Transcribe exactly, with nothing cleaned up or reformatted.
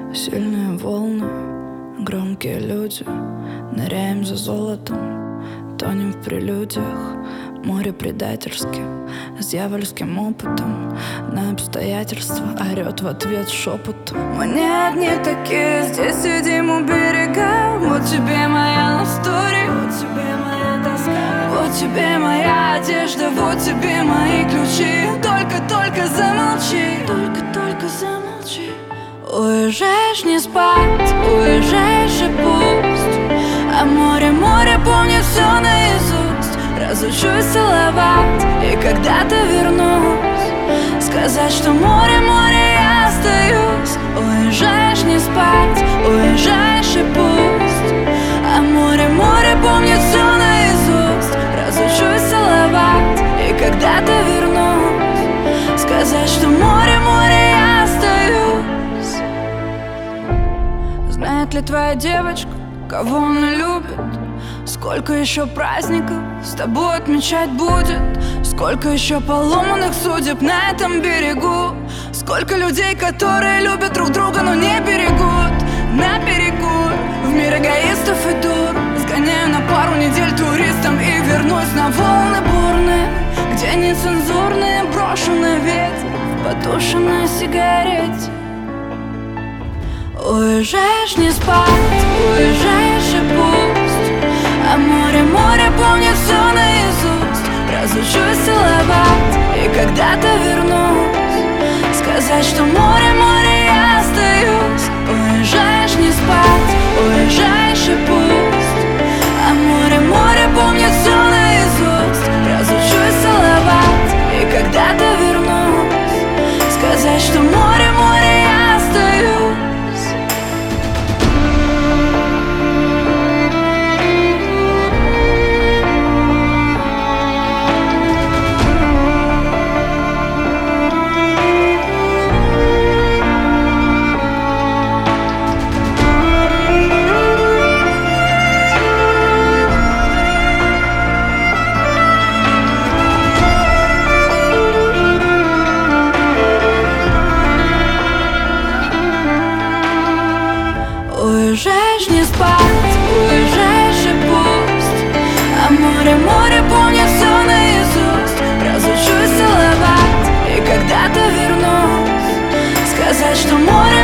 Сильные волны, громкие люди, ныряем за золотом, тонем в прелюдиях. Море предательски, с дьявольским опытом, на обстоятельства орет в ответ шепотом. Мы не одни такие, здесь сидим у берега. Вот тебе моя история, вот тебе моя тоска, вот тебе моя одежда, вот тебе мои ключи. Только-только замолчи, только-только замолчи. Уезжаешь не спать, уезжаешь и пусть, а море, море помнит все наизусть. Разучусь целовать и когда-то вернусь, сказать, что море, море, я остаюсь. Уезжаешь не спать, уезжаешь и пусть, а море, море помнит все наизусть. Разучусь целовать и когда-то вернусь, сказать, что море, море, я остаюсь. Знает ли твоя девочка, кого она любит? Сколько еще праздников с тобой отмечать будет? Сколько еще поломанных судеб на этом берегу? Сколько людей, которые любят друг друга, но не берегут? На берегу в мир эгоистов и дур сгоняю на пару недель туристом и вернусь на волны бурные, где нецензурные брошу на ветер в потушенной сигарете. Уезжаешь не спать, уезжаешь и пусть, а море, море помнит все наизусть. Разучусь целовать и когда-то вернусь, сказать, что море, море, я остаюсь. Уезжаешь не спать, уезжаешь и пусть, а море, море помнит все наизусть. Разучусь целовать и когда-то вернусь, сказать, что море, море, я остаюсь. Уезжаешь не спать, уезжаешь и пусть, а море, море помнит все наизусть. Разучусь целовать и когда-то вернусь, сказать, что море